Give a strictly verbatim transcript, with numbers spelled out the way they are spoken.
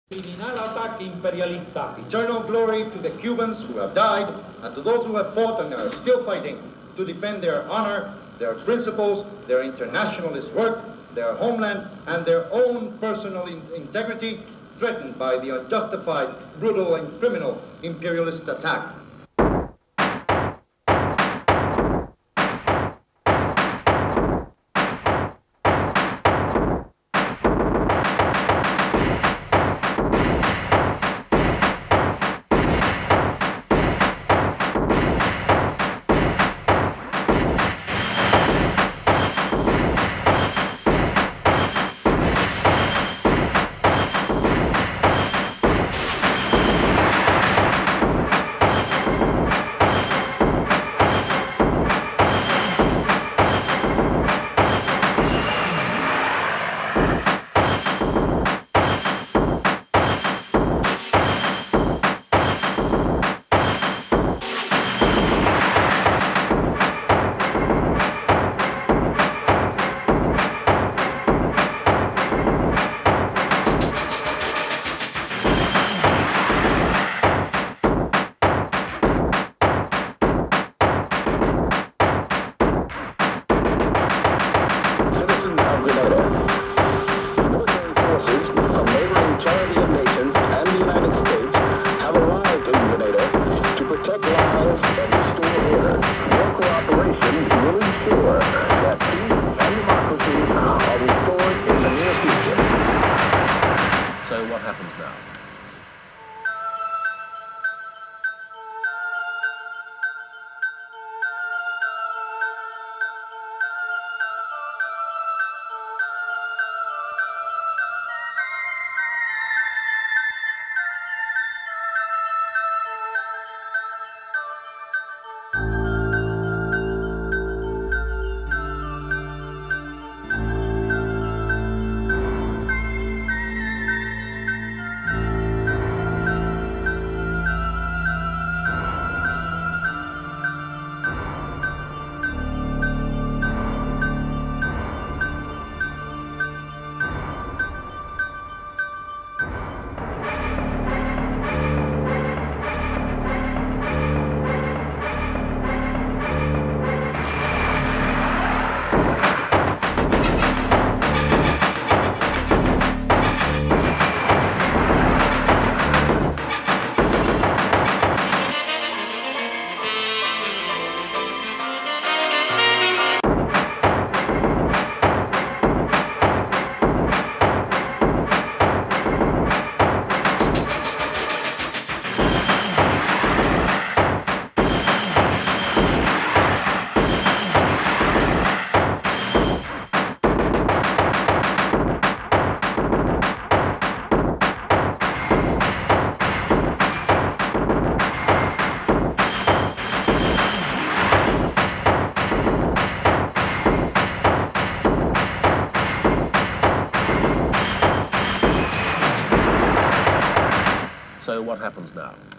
Criminal ataque imperialista. Eternal glory to the Cubans who have died and to those who have fought and are still fighting to defend their honor, their principles, their internationalist work, their homeland, and their own personal in- integrity threatened by the unjustified, brutal, and criminal imperialist attack. What happens now? So what happens now?